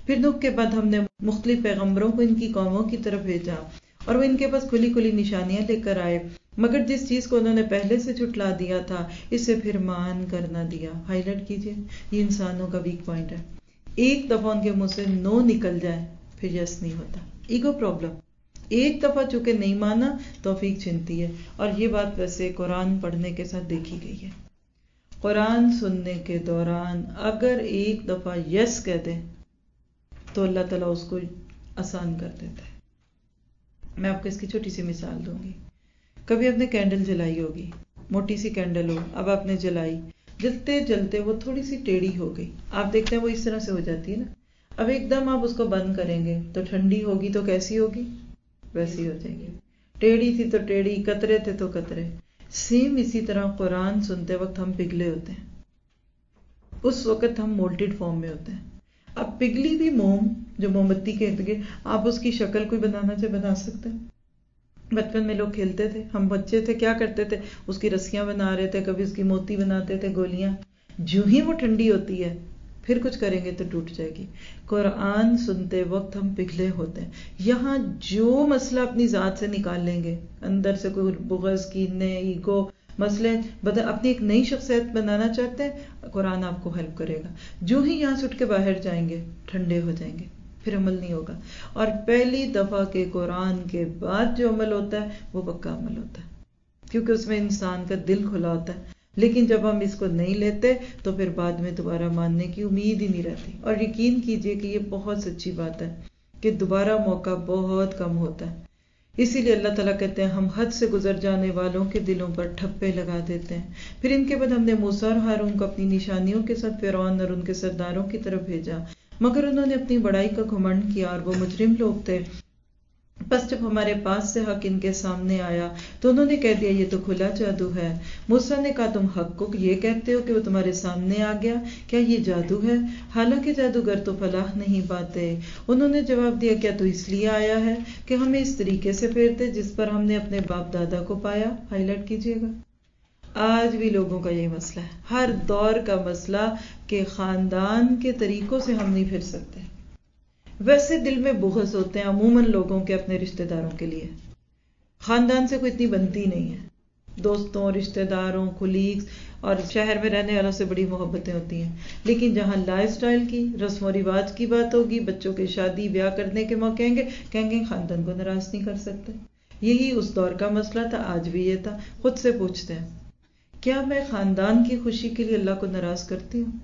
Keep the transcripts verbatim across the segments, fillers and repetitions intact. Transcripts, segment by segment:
پھر نوح کے بعد ہم نے مختلف پیغمبروں کو ان کی قوموں کی طرف بھیجا اور وہ ان کے پاس کھلی کھلی نشانیاں لے کر آئے، مگر جس چیز کو انہوں نے پہلے سے جھٹلا دیا تھا اسے پھر مان کر نہ دیا۔ ہائی لائٹ کیجئے، یہ انسانوں کا ویک پوائنٹ ہے۔ ایک دفعہ ان کے منہ سے نو نکل جائے پھر یس نہیں ہوتا، ایگو پرابلم۔ ایک دفعہ چونکہ نہیں مانا توفیق چھنتی ہے، اور یہ بات ویسے قرآن پڑھنے کے ساتھ دیکھی گئی ہے۔ قرآن سننے کے دوران اگر ایک دفعہ یس کہہ دیں تو اللہ تعالیٰ اس کو آسان کر دیتا ہے۔ میں آپ کو اس کی چھوٹی سی مثال دوں گی۔ کبھی آپ نے کینڈل جلائی ہوگی، موٹی سی کینڈل ہو، اب آپ نے جلائی، جلتے جلتے وہ تھوڑی سی ٹیڑھی ہو گئی، آپ دیکھتے ہیں وہ اس طرح سے ہو جاتی ہے نا۔ اب ایک دم آپ اس کو بند کریں گے تو ٹھنڈی ہوگی تو کیسی ہوگی؟ ویسی ہو جائے گی۔ ٹیڑھی تھی تو ٹیڑھی، قطرے تھے تو قطرے۔ سیم اسی طرح قرآن سنتے وقت ہم پگھلے ہوتے ہیں، اس وقت ہم مولٹڈ فارم میں ہوتے ہیں۔ اب پگھلی بھی موم جو موم بتی کے ارد گرد، آپ اس کی شکل کوئی بنانا چاہے بنا سکتے ہیں۔ بچپن میں لوگ کھیلتے تھے، ہم بچے تھے کیا کرتے تھے، اس کی رسیاں بنا رہے تھے، کبھی اس کی موتی بناتے تھے، گولیاں۔ جو ہی وہ ٹھنڈی ہوتی ہے پھر کچھ کریں گے تو ٹوٹ جائے گی۔ قرآن سنتے وقت ہم پگھلے ہوتے ہیں۔ یہاں جو مسئلہ اپنی ذات سے نکال لیں گے، اندر سے کوئی بغض، کینے، ایگو مسئلے، اپنی ایک نئی شخصیت بنانا چاہتے ہیں، قرآن آپ کو ہیلپ کرے گا۔ جو ہی یہاں سے اٹھ کے باہر جائیں گے ٹھنڈے ہو جائیں گے، پھر عمل نہیں ہوگا۔ اور پہلی دفعہ کے قرآن کے بعد جو عمل ہوتا ہے وہ پکا عمل ہوتا ہے، کیونکہ اس میں انسان کا دل کھلا ہوتا ہے۔ لیکن جب ہم اس کو نہیں لیتے تو پھر بعد میں دوبارہ ماننے کی امید ہی نہیں رہتی۔ اور یقین کیجئے کہ یہ بہت سچی بات ہے کہ دوبارہ موقع بہت کم ہوتا ہے۔ اسی لیے اللہ تعالیٰ کہتے ہیں ہم حد سے گزر جانے والوں کے دلوں پر ٹھپے لگا دیتے ہیں۔ پھر ان کے بعد ہم نے موسیٰ اور ہارون کو اپنی نشانیوں کے ساتھ فرعون اور ان کے سرداروں کی طرف بھیجا، مگر انہوں نے اپنی بڑائی کا گھمنڈ کیا اور وہ مجرم لوگ تھے۔ بس جب ہمارے پاس سے حق ان کے سامنے آیا تو انہوں نے کہہ دیا یہ تو کھلا جادو ہے۔ موسیٰ نے کہا تم حق کو یہ کہتے ہو کہ وہ تمہارے سامنے آ گیا، کیا یہ جادو ہے؟ حالانکہ جادوگر تو فلاح نہیں پاتے۔ انہوں نے جواب دیا کیا تو اس لیے آیا ہے کہ ہمیں اس طریقے سے پھیرتے جس پر ہم نے اپنے باپ دادا کو پایا۔ ہائی لائٹ کیجیے گا، آج بھی لوگوں کا یہ مسئلہ ہے، ہر دور کا مسئلہ کہ خاندان کے طریقوں سے ہم نہیں پھر سکتے۔ ویسے دل میں بغض ہوتے ہیں عموماً لوگوں کے اپنے رشتہ داروں کے لیے، خاندان سے کوئی اتنی بنتی نہیں ہے، دوستوں، رشتہ داروں، کولیگز اور شہر میں رہنے والوں سے بڑی محبتیں ہوتی ہیں۔ لیکن جہاں لائف سٹائل کی، رسم و رواج کی بات ہوگی، بچوں کے شادی بیاہ کرنے کے موقع آئیں گے، کہیں گے خاندان کو ناراض نہیں کر سکتے۔ یہی اس دور کا مسئلہ تھا، آج بھی یہ تھا۔ خود سے پوچھتے ہیں کیا میں خاندان کی خوشی کے لیے اللہ کو ناراض کرتی ہوں؟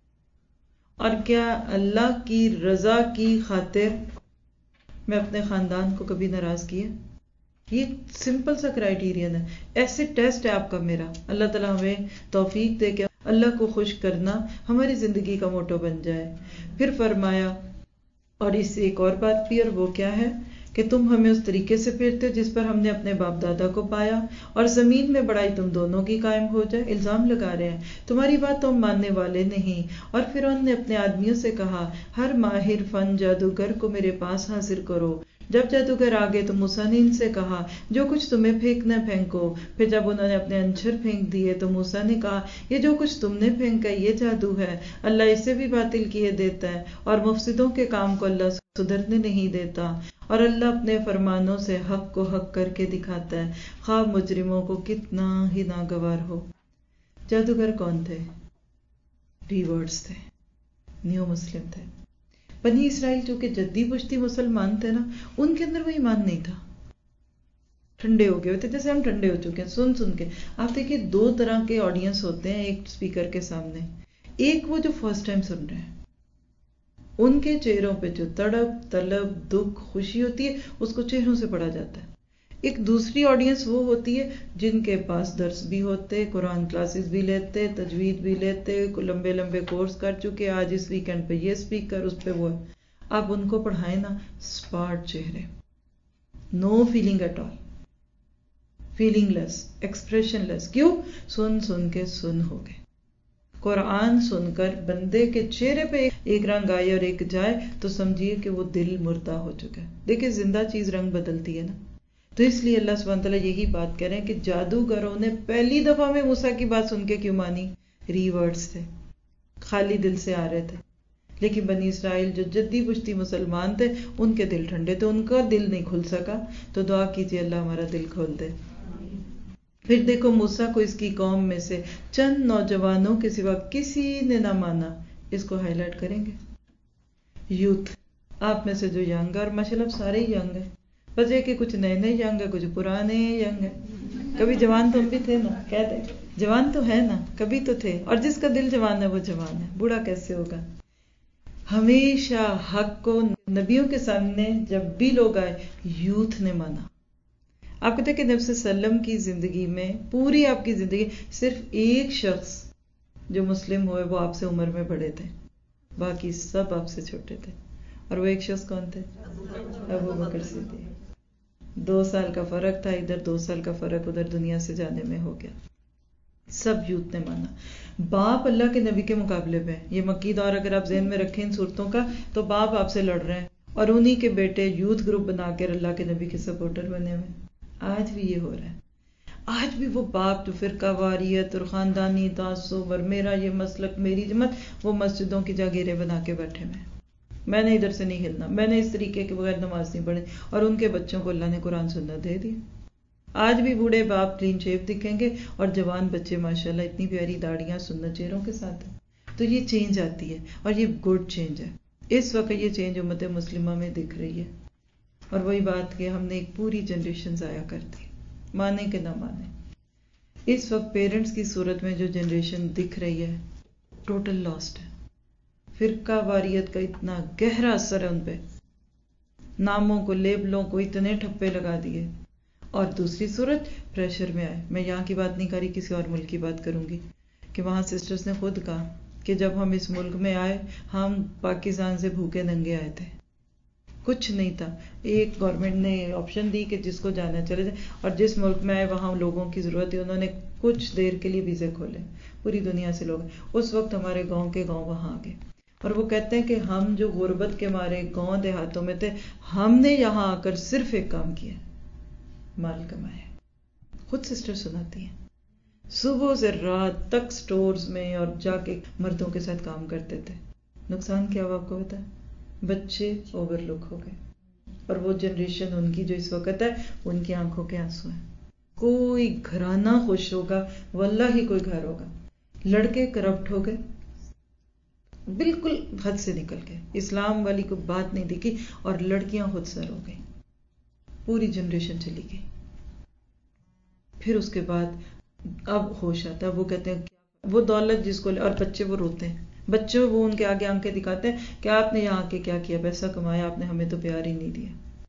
اور کیا اللہ کی رضا کی خاطر میں اپنے خاندان کو کبھی ناراض کیا؟ یہ سمپل سا کرائیٹیرین ہے، ایسے ٹیسٹ ہے آپ کا میرا۔ اللہ تعالیٰ ہمیں توفیق دے کہ اللہ کو خوش کرنا ہماری زندگی کا موٹو بن جائے۔ پھر فرمایا اور اس سے ایک اور بات بھی، اور وہ کیا ہے کہ تم ہمیں اس طریقے سے پھیرتے ہو جس پر ہم نے اپنے باپ دادا کو پایا، اور زمین میں بڑائی تم دونوں کی قائم ہو جائے۔ الزام لگا رہے ہیں تمہاری بات تو ہم ماننے والے نہیں۔ اور فرعون نے اپنے آدمیوں سے کہا ہر ماہر فن جادوگر کو میرے پاس حاضر کرو۔ جب جادوگر آ گئے تو موسیٰ نے ان سے کہا جو کچھ تمہیں پھینکنا پھینکو۔ پھر جب انہوں نے اپنے انچر پھینک دیے تو موسیٰ نے کہا یہ جو کچھ تم نے پھینکا یہ جادو ہے، اللہ اسے بھی باطل کیے دیتا ہے، اور مفسدوں کے کام کو اللہ سدھرنے نہیں دیتا، اور اللہ اپنے فرمانوں سے حق کو حق کر کے دکھاتا ہے، خواہ مجرموں کو کتنا ہی ناگوار ہو۔ جادوگر کون تھے؟ ریورڈز تھے، نیو مسلم تھے۔ بنی اسرائیل جو کہ جدی پشتی مسلمان تھے نا، ان کے اندر وہ ایمان نہیں تھا، ٹھنڈے ہو گئے ہوتے جیسے ہم ٹھنڈے ہو چکے ہیں سن سن کے۔ آپ دیکھیں دو طرح کے آڈینس ہوتے ہیں ایک اسپیکر کے سامنے، ایک وہ جو فرسٹ ٹائم سن رہے ہیں، ان کے چہروں پہ جو تڑپ، طلب، دکھ، خوشی ہوتی ہے اس کو چہروں سے پڑھا جاتا ہے۔ ایک دوسری آڈینس وہ ہوتی ہے جن کے پاس درس بھی ہوتے، قرآن کلاسز بھی لیتے، تجوید بھی لیتے، لمبے لمبے کورس کر چکے، آج اس ویکینڈ پہ یہ اسپیکر، اس پہ وہ ہے۔ آپ ان کو پڑھائیں نا، اسپاٹ چہرے، no feeling at all, feeling less, expression less. کیوں؟ سن سن کے سن ہو گئے۔ قرآن سن کر بندے کے چہرے پہ ایک رنگ آئے اور ایک جائے تو سمجھیے کہ وہ دل مردہ ہو چکا ہے۔ دیکھیں زندہ چیز رنگ بدلتی ہے نا، تو اس لیے اللہ سبحانہ تعالیٰ یہی بات کہہ رہے ہیں کہ جادوگروں نے پہلی دفعہ میں موسیٰ کی بات سن کے کیوں مانی؟ ری ورڈز تھے، خالی دل سے آ رہے تھے، لیکن بنی اسرائیل جو جدی پشتی مسلمان تھے ان کے دل ٹھنڈے تھے، ان کا دل نہیں کھل سکا. تو دعا کیجیے اللہ ہمارا دل کھول دے. پھر دیکھو موسیٰ کو اس کی قوم میں سے چند نوجوانوں کے سوا کسی نے نہ مانا. اس کو ہائی لائٹ کریں گے. یوتھ، آپ میں سے جو ینگ ہے، اور ماشاءاللہ سارے ہی ینگ ہیں، بس یہ کہ کچھ نئے نئے ینگ ہیں، کچھ پرانے ینگ ہیں. کبھی جوان تو ہم بھی تھے نا، کہتے جوان تو ہے نا، کبھی تو تھے. اور جس کا دل جوان ہے وہ جوان ہے، بوڑھا کیسے ہوگا. ہمیشہ حق کو نبیوں کے سامنے جب بھی لوگ آئے یوتھ نے مانا. آپ کہتے ہیں کہ نبی صلی اللہ علیہ وسلم کی زندگی میں، پوری آپ کی زندگی، صرف ایک شخص جو مسلم ہوئے وہ آپ سے عمر میں بڑے تھے، باقی سب آپ سے چھوٹے تھے. اور وہ ایک شخص کون تھے؟ ابو بکر صدیق. دو سال کا فرق تھا ادھر، دو سال کا فرق ادھر دنیا سے جانے میں ہو گیا. سب یوتھ نے مانا. باپ اللہ کے نبی کے مقابلے پہ، یہ مکی دور اگر آپ ذہن میں رکھیں ان صورتوں کا، تو باپ آپ سے لڑ رہے ہیں اور انہی کے بیٹے یوتھ گروپ بنا کر اللہ کے نبی کے سپورٹر بنے ہوئے. آج بھی یہ ہو رہا ہے. آج بھی وہ باپ جو فرقہ واریت اور خاندانی تعصب اور میرا یہ مسلک میری جماعت، وہ مسجدوں کی جاگیریں بنا کے بیٹھے ہوئے. میں نے ادھر سے نہیں ہلنا، میں نے اس طریقے کے بغیر نماز نہیں پڑھی، اور ان کے بچوں کو اللہ نے قرآن سنت دے دی. آج بھی بوڑھے باپ کلین شیپ دکھیں گے اور جوان بچے ماشاءاللہ اتنی پیاری داڑیاں سنت چہروں کے ساتھ ہیں. تو یہ چینج آتی ہے اور یہ گڈ چینج ہے. اس وقت یہ چینج امت مسلمہ میں دکھ رہی ہے. اور وہی بات کہ ہم نے ایک پوری جنریشن ضائع کر دی، مانے کہ نہ مانے. اس وقت پیرنٹس کی صورت میں جو جنریشن دکھ رہی ہے ٹوٹل لاسٹ ہے. فرقہ واریت کا اتنا گہرا اثر ہے ان پہ، ناموں کو، لیبلوں کو اتنے ٹھپے لگا دیے. اور دوسری صورت پریشر میں آئے. میں یہاں کی بات نہیں کر رہی، کسی اور ملک کی بات کروں گی کہ وہاں سسٹرز نے خود کہا کہ جب ہم اس ملک میں آئے ہم پاکستان سے بھوکے ننگے آئے تھے، کچھ نہیں تھا. ایک گورنمنٹ نے آپشن دی کہ جس کو جانا چلے جائے، اور جس ملک میں آئے وہاں لوگوں کی ضرورت ہے، انہوں نے کچھ دیر کے لیے ویزے کھولے، پوری دنیا سے لوگ. اس وقت ہمارے گاؤں کے گاؤں وہاں آ گئے، اور وہ کہتے ہیں کہ ہم جو غربت کے مارے گاؤں دیہاتوں میں تھے، ہم نے یہاں آ کر صرف ایک کام کیا، مال کمایا. خود سسٹر سناتی ہیں صبح سے رات تک سٹورز میں اور جا کے مردوں کے ساتھ کام کرتے تھے. نقصان کیا ہوا آپ کو پتا ہے؟ بچے اوور لک ہو گئے. اور وہ جنریشن ان کی جو اس وقت ہے، ان کی آنکھوں کے آنسو ہیں. کوئی گھرانہ خوش ہوگا؟ واللہ ہی کوئی گھر ہوگا. لڑکے کرپٹ ہو گئے، بالکل حد سے نکل گئے، اسلام والی کو بات نہیں دکھی، اور لڑکیاں خود سر ہو گئی. پوری جنریشن چلی گئی. پھر اس کے بعد اب ہوش آتا ہے. وہ کہتے ہیں وہ دولت جس کو، اور بچے وہ روتے ہیں، بچوں وہ ان کے آگے آنکھیں دکھاتے ہیں کہ آپ نے یہاں کے کیا کیا، پیسہ کمایا آپ نے، ہمیں تو پیار ہی نہیں دیا.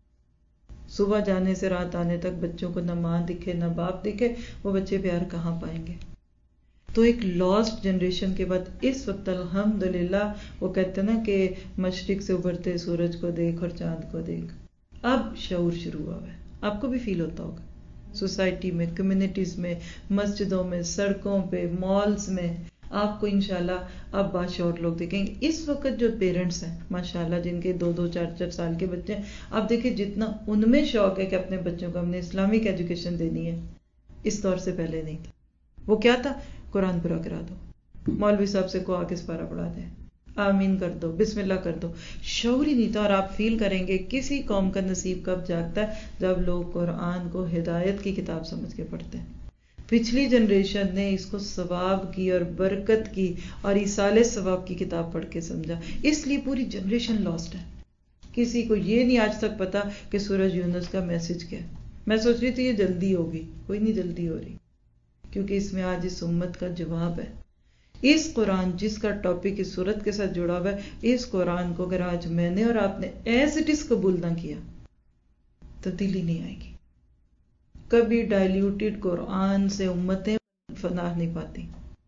صبح جانے سے رات آنے تک بچوں کو نہ ماں دکھے نہ باپ دکھے، وہ بچے پیار کہاں پائیں گے؟ تو ایک لاسٹ جنریشن کے بعد اس وقت الحمدللہ وہ کہتے ہیں نا کہ مشرق سے ابھرتے سورج کو دیکھ اور چاند کو دیکھ. اب شعور شروع ہوا ہے. آپ کو بھی فیل ہوتا ہوگا سوسائٹی میں، کمیونٹیز میں، مسجدوں میں، سڑکوں پہ، مالز میں. آپ کو انشاءاللہ اب باشعور لوگ دیکھیں گے. اس وقت جو پیرنٹس ہیں ماشاءاللہ جن کے دو دو چار چار سال کے بچے ہیں، آپ دیکھیں جتنا ان میں شوق ہے کہ اپنے بچوں کو ہم نے اسلامک ایجوکیشن دینی ہے، اس دور سے پہلے نہیں تھا. وہ کیا تھا؟ قرآن پورا کرا دو، مولوی صاحب سے کو آ کے پارا پڑھا دیں، آمین کر دو، بسم اللہ کر دو. شعور ہی نہیں تھا. اور آپ فیل کریں گے کسی قوم کا نصیب کب جاگتا ہے؟ جب لوگ قرآن کو ہدایت کی کتاب سمجھ کے پڑھتے ہیں. پچھلی جنریشن نے اس کو ثواب کی اور برکت کی اور ایصال ثواب کی کتاب پڑھ کے سمجھا. اس لیے پوری جنریشن لاسٹ ہے. کسی کو یہ نہیں آج تک پتا کہ سورج یونس کا میسج کیا ہے. میں سوچ رہی تھی یہ جلدی ہوگی، کوئی نہیں جلدی ہو رہی، کیونکہ اس میں آج اس امت کا جواب ہے. اس قرآن جس کا ٹاپک اس صورت کے ساتھ جڑا ہوا ہے، اس قرآن کو اگر آج میں نے اور آپ نے ایز اٹ از قبول نہ کیا، تبدیلی نہیں آئے گی. کبھی ڈائلیوٹیڈ قرآن سے امتیں فلاح نہیں پاتی.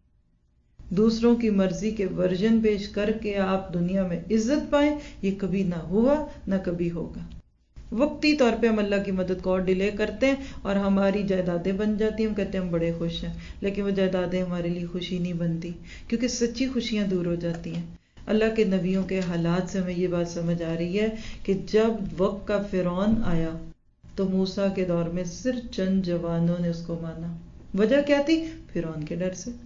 دوسروں کی مرضی کے ورژن پیش کر کے آپ دنیا میں عزت پائیں، یہ کبھی نہ ہوا نہ کبھی ہوگا. وقتی طور پہ ہم اللہ کی مدد کو اور ڈیلے کرتے ہیں اور ہماری جائیدادیں بن جاتی ہیں. ہم کہتے ہیں ہم بڑے خوش ہیں، لیکن وہ جائیدادیں ہمارے لیے خوشی نہیں بنتی، کیونکہ سچی خوشیاں دور ہو جاتی ہیں. اللہ کے نبیوں کے حالات سے ہمیں یہ بات سمجھ آ رہی ہے کہ جب وقت کا فرعون آیا تو موسیٰ کے دور میں صرف چند جوانوں نے اس کو مانا. وجہ کیا تھی؟ فرعون کے ڈر سے.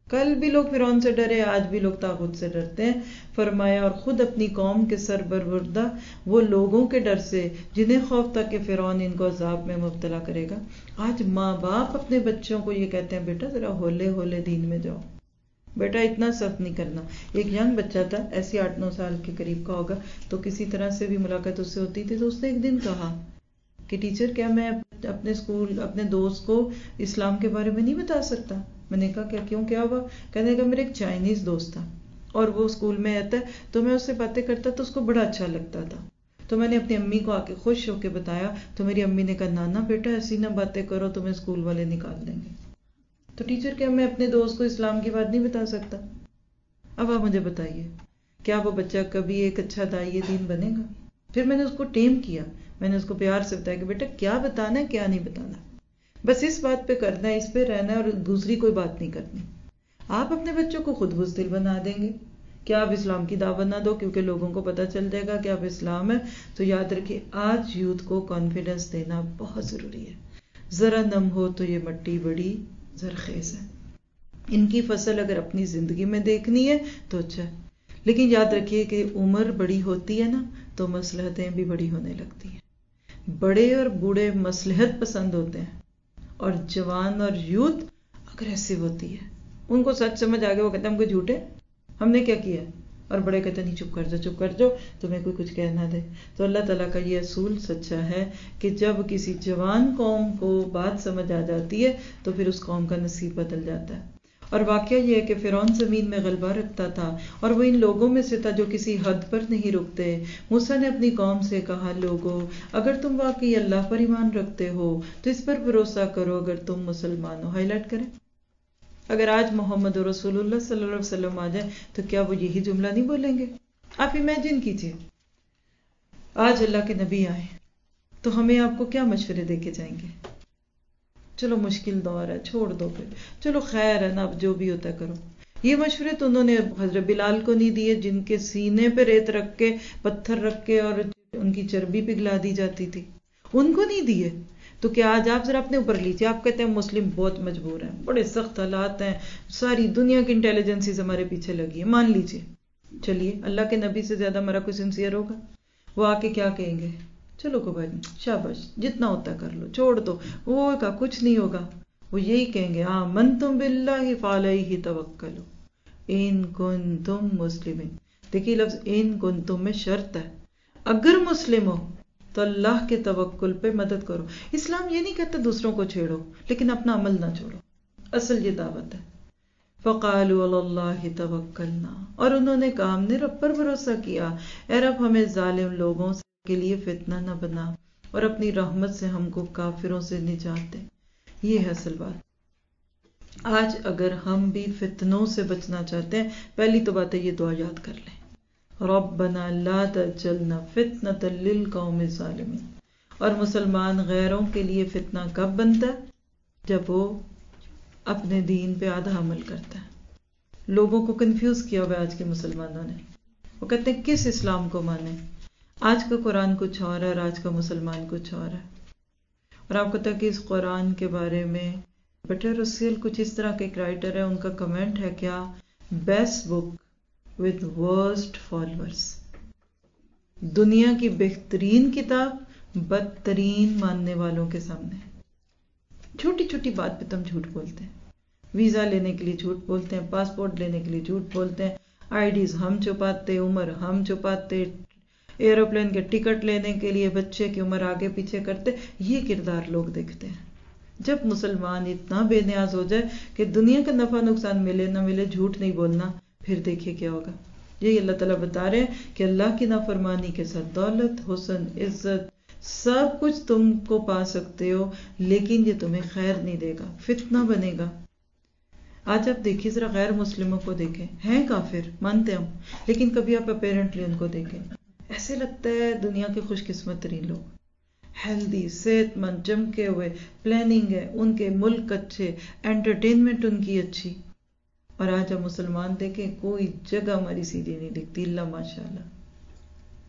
کل بھی لوگ فرعون سے ڈرے، آج بھی لوگ طاغوت سے ڈرتے ہیں. فرمایا اور خود اپنی قوم کے سربردہ وہ لوگوں کے ڈر سے جنہیں خوف تھا کہ فرعون ان کو عذاب میں مبتلا کرے گا. آج ماں باپ اپنے بچوں کو یہ کہتے ہیں بیٹا ذرا ہولے ہولے دین میں جاؤ، بیٹا اتنا سخت نہیں کرنا. ایک ینگ بچہ تھا، ایسے آٹھ نو سال کے قریب کا ہوگا، تو کسی طرح سے بھی ملاقات اس سے ہوتی تھی، تو اس نے ایک دن کہا کہ ٹیچر کیا میں اپنے اسکول اپنے دوست کو اسلام کے بارے میں نہیں بتا سکتا؟ میں نے کہا کیا کیوں کیا ہوا؟ کہنے لگا میرا ایک چائنیز دوست تھا اور وہ اسکول میں آتا ہے تو میں اس سے باتیں کرتا تو اس کو بڑا اچھا لگتا تھا، تو میں نے اپنی امی کو آ کے خوش ہو کے بتایا، تو میری امی نے کہا نانا بیٹا ایسی نہ باتیں کرو، تمہیں اسکول والے نکال دیں گے. تو ٹیچر کیا میں اپنے دوست کو اسلام کی بات نہیں بتا سکتا؟ اب آپ مجھے بتائیے کیا وہ بچہ کبھی ایک اچھا داعیہ دین بنے گا؟ پھر میں نے اس کو ٹیم کیا، میں نے اس کو پیار سے بتایا کہ بیٹا کیا بتانا ہے کیا نہیں بتانا، بس اس بات پہ کرنا ہے، اس پہ رہنا ہے اور دوسری کوئی بات نہیں کرنی. آپ اپنے بچوں کو خود بزدل بنا دیں گے. کیا آپ اسلام کی دعوت نہ دو کیونکہ لوگوں کو پتہ چل جائے گا کہ آپ اسلام ہے. تو یاد رکھیے آج یوتھ کو کانفیڈنس دینا بہت ضروری ہے. ذرا نم ہو تو یہ مٹی بڑی زرخیز ہے. ان کی فصل اگر اپنی زندگی میں دیکھنی ہے تو اچھا ہے، لیکن یاد رکھیے کہ عمر بڑی ہوتی ہے نا تو مصلحتیں بھی بڑی ہونے لگتی ہیں. بڑے اور بوڑھے مصلحت پسند ہوتے ہیں اور جوان اور یوتھ اگریسو ہوتی ہے. ان کو سچ سمجھ آ گیا، وہ کہتے ہیں ہم کوئی جھوٹے، ہم نے کیا کیا، اور بڑے کہتے ہیں نہیں چپ کر جاؤ چپ کر جاؤ تمہیں کوئی کچھ کہہ نہ دے. تو اللہ تعالیٰ کا یہ اصول سچا ہے کہ جب کسی جوان قوم کو بات سمجھ آ جاتی ہے تو پھر اس قوم کا نصیب بدل جاتا ہے. اور واقعہ یہ ہے کہ فرعون زمین میں غلبہ رکھتا تھا اور وہ ان لوگوں میں سے تھا جو کسی حد پر نہیں رکتے. موسیٰ نے اپنی قوم سے کہا لوگو اگر تم واقعی اللہ پر ایمان رکھتے ہو تو اس پر بھروسہ کرو اگر تم مسلمان ہو. ہائی لائٹ کریں، اگر آج محمد رسول اللہ صلی اللہ علیہ وسلم آ جائے تو کیا وہ یہی جملہ نہیں بولیں گے؟ آپ امیجن کیجئے آج اللہ کے نبی آئے تو ہمیں آپ کو کیا مشورے دے کے جائیں گے؟ چلو مشکل دور ہے چھوڑ دو، پھر چلو خیر ہے نا اب جو بھی ہوتا ہے کرو. یہ مشورے تو انہوں نے حضرت بلال کو نہیں دیے جن کے سینے پہ ریت رکھ کے پتھر رکھ کے اور ان کی چربی پگھلا دی جاتی تھی، ان کو نہیں دیے. تو کیا آج آپ ذرا اپنے اوپر لیجیے، آپ کہتے ہیں مسلم بہت مجبور ہیں، بڑے سخت حالات ہیں، ساری دنیا کی انٹیلیجنسیز ہمارے پیچھے لگی ہے، مان لیجیے. چلیے اللہ کے نبی سے زیادہ ہمارا کوئی سنسیئر ہوگا؟ وہ آ کے کیا کہیں گے؟ چلو کو بھائی شاباش جتنا ہوتا کر لو چھوڑ دو، وہ کا کچھ نہیں ہوگا. وہ یہی کہیں گے آمنتم باللہ فعلیہ توکلوا ان کنتم مسلمین. دیکھیے لفظ ان کنتم میں شرط ہے، اگر مسلم ہو تو اللہ کے توکل پہ مدد کرو. اسلام یہ نہیں کہتا دوسروں کو چھیڑو لیکن اپنا عمل نہ چھوڑو، اصل یہ دعوت ہے. فقالوا علی اللہ توکلنا، اور انہوں نے کہا ہم نے رب پر بھروسہ کیا، اے رب ہمیں ظالم لوگوں کے لیے فتنہ نہ بنا اور اپنی رحمت سے ہم کو کافروں سے نجات دے. یہ ہے اصل بات. آج اگر ہم بھی فتنوں سے بچنا چاہتے ہیں پہلی تو بات ہے یہ دعا یاد کر لیں، ربنا لا تجعلنا فتنة للقوم الظالمین. اور مسلمان غیروں کے لیے فتنہ کب بنتا ہے؟ جب وہ اپنے دین پہ آدھا عمل کرتا ہے. لوگوں کو کنفیوز کیا ہوا آج کے مسلمانوں نے، وہ کہتے ہیں کس اسلام کو مانیں. آج کا قرآن کچھ اور ہے اور آج کا مسلمان کچھ اور ہے. اور آپ کو تک اس قرآن کے بارے میں بٹر رسیل کچھ اس طرح کے ایک رائٹر ہے، ان کا کمنٹ ہے کیا best book with worst followers. دنیا کی بہترین کتاب بدترین ماننے والوں کے سامنے. چھوٹی چھوٹی بات پہ تم جھوٹ بولتے ہیں، ویزا لینے کے لیے جھوٹ بولتے ہیں، پاسپورٹ لینے کے لیے جھوٹ بولتے ہیں، آئی ڈیز ہم چھپاتے، عمر ہم چھپاتے، ایروپلین کے ٹکٹ لینے کے لیے بچے کی عمر آگے پیچھے کرتے. یہ کردار لوگ دیکھتے ہیں. جب مسلمان اتنا بے نیاز ہو جائے کہ دنیا کا نفع نقصان ملے نہ ملے جھوٹ نہیں بولنا، پھر دیکھیے کیا ہوگا. یہی اللہ تعالیٰ بتا رہے ہیں کہ اللہ کی نافرمانی کے ساتھ دولت، حسن، عزت سب کچھ تم کو پا سکتے ہو لیکن یہ تمہیں خیر نہیں دے گا، فتنہ بنے گا. آج آپ دیکھیے ذرا غیر مسلموں کو دیکھیں، ہیں کافر مانتے ہم، لیکن کبھی آپ اپیرنٹلی ان کو دیکھیں ایسے لگتا ہے دنیا کے خوش قسمت ترین لوگ، ہیلدی، صحت مند، چمکے ہوئے، پلاننگ ہے ان کے، ملک اچھے، انٹرٹینمنٹ ان کی اچھی. اور آج ہم مسلمان دیکھیں کوئی جگہ ہماری سیدھی نہیں دکھتی الا ماشاء اللہ.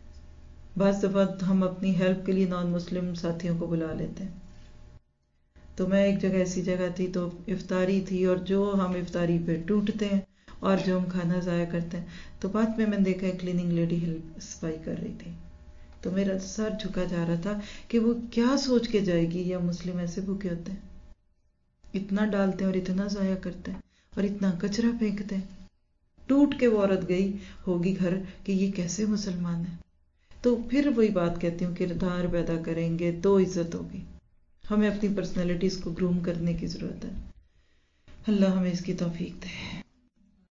بعض دفعہ ہم اپنی ہیلپ کے لیے نان مسلم ساتھیوں کو بلا لیتے ہیں. تو میں ایک جگہ ایسی جگہ تھی تو افطاری تھی، اور جو ہم افطاری پہ ٹوٹتے ہیں اور جو ہم کھانا ضائع کرتے ہیں، تو بعد میں میں نے دیکھا کلیننگ لیڈی ہیلپ صفائی کر رہی تھی، تو میرا سر جھکا جا رہا تھا کہ وہ کیا سوچ کے جائے گی، یا مسلم ایسے بھوکے ہوتے ہیں، اتنا ڈالتے ہیں اور اتنا ضائع کرتے ہیں اور اتنا کچرا پھینکتے ہیں. ٹوٹ کے وہ عورت گئی ہوگی گھر کہ یہ کیسے مسلمان ہیں. تو پھر وہی بات کہتی ہوں، کردار پیدا کریں گے تو عزت ہوگی. ہمیں اپنی پرسنالٹیز کو گروم کرنے کی ضرورت ہے. اللہ ہمیں اس کی توفیق دے.